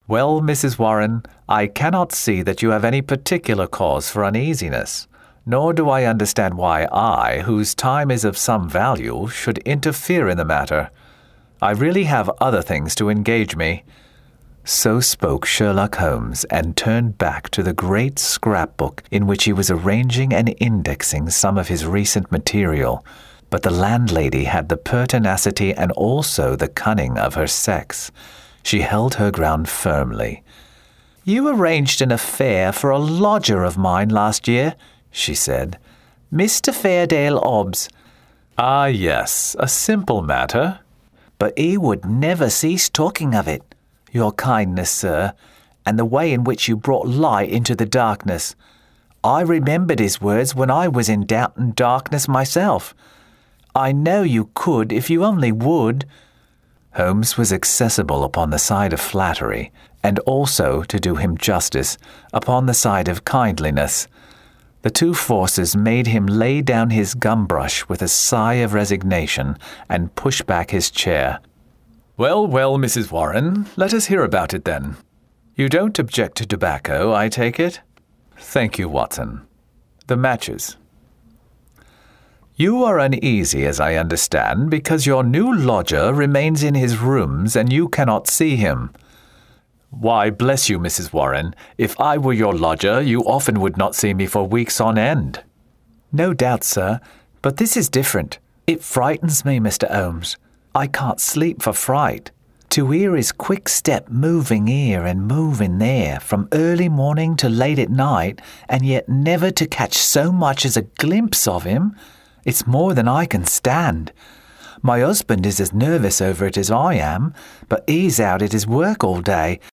Well, Mrs. Warren, I cannot see that you have any particular cause for uneasiness, nor do I understand why I, whose time is of some value, should interfere in the matter. I really have other things to engage me." So spoke Sherlock Holmes, and turned back to the great scrapbook in which he was arranging and indexing some of his recent material. But the landlady had the pertinacity and also the cunning of her sex. She held her ground firmly. "You arranged an affair for a lodger of mine last year," she said. "Mr. Fairdale Hobbs." "Ah, yes, a simple matter." "But he would never cease talking of it. Your kindness, sir, and the way in which you brought light into the darkness. I remembered his words when I was in doubt and darkness myself. I know you could if you only would." Holmes was accessible upon the side of flattery, and also, to do him justice, upon the side of kindliness. The two forces made him lay down his gum-brush with a sigh of resignation and push back his chair. "Well, well, Mrs. Warren, let us hear about it then. You don't object to tobacco, I take it?" "Thank you, Watson. The matches." "You are uneasy, as I understand, because your new lodger remains in his rooms and you cannot see him." "Why, bless you, Mrs. Warren, if I were your lodger, you often would not see me for weeks on end." "No doubt, sir, but this is different. It frightens me, Mr. Holmes. I can't sleep for fright. To hear his quick step moving here and moving there from early morning to late at night, and yet never to catch so much as a glimpse of him, it's more than I can stand. My husband is as nervous over it as I am, but he's out at his work all day,